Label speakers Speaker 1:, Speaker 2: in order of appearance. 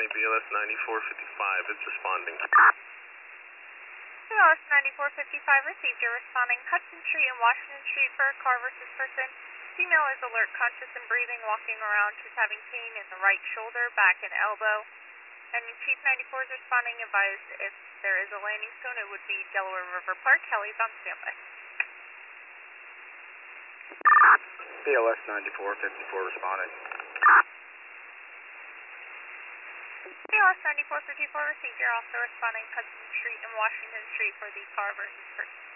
Speaker 1: County BLS 9455 is responding.
Speaker 2: BLS 9455 received. You're responding Hudson Street and Washington Street for a car versus person. Female is alert, conscious and breathing, walking around. She's having pain in the right shoulder, back, and elbow. And Chief 94 is responding, advised if there is a landing zone, it would be Delaware River Park. Heli's on standby.
Speaker 3: BLS 9454 responding.
Speaker 2: BLS 9454 received. You're also responding Hudson Street and Washington Street for the car versus person.